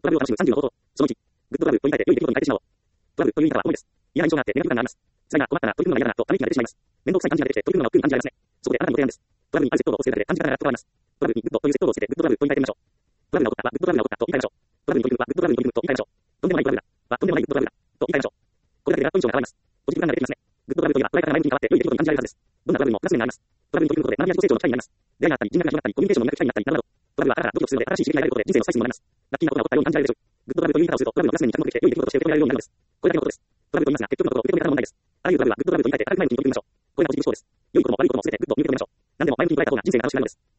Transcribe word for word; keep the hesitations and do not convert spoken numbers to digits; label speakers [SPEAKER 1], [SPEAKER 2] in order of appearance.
[SPEAKER 1] トラブルを楽しむさんじゅうの方法。そのいち、グッドトラブルと言い換えて良い出来事に変えてしまおう。トラブルという言い方は重いです。嫌な印象があってネガティブ感があります。辛いな、困ったな、取り組むのが嫌だなとため息が出てしまいます。面倒くさい感じが出てきて取り組むのが億劫に感じられますね。そこであなたにご提案です。トラブルにあるセットを押すだけで感じ方が変わります。トラブルにグッドというセットをつけてグッドトラブルと言い換えてみましょう。トラブルが起こったはグッドトラブルが起こったと言い換えましょう。トラブルに取り組むはグッドトラブルに取り組むと言い換えましょう。とんでもないトラブルだはとんでもないグッドトラブルだと言い換えましょう。これだけでガラッと印象が変わります。ポジティブ感が出てきますね。グッドトラブルといえば捉え方が前向きに変わって良い出来事に感じられるはずです。どんなトラブルにもプラス面があります。トラブルに取り組むことで学びや自己成長の機会になります。出会いがあったり、人脈が広がったり、コミュニケーションの磨く機会になったり、などなど。トラブルはあららドキドキするので新しい刺激が得られることで人生の最新にもなります。ラッキーなことが起こったように感じられるでしょう。グッドトラブルという言い方をするとトラブルのプラス面に着目できて良い出来事として受け止められるようになるのです。これだけのことです。トラブルと言いますが、結局のところ受け止め方の問題です。あらゆるトラブルはグッドトラブルと言い換えて明るく前向きに取り組みましょう。これがポジティブ思考です。良いことも悪いことも全てグッドに受け止めましょう。何でも前向きに捉えた方が人生が楽しくなるのです。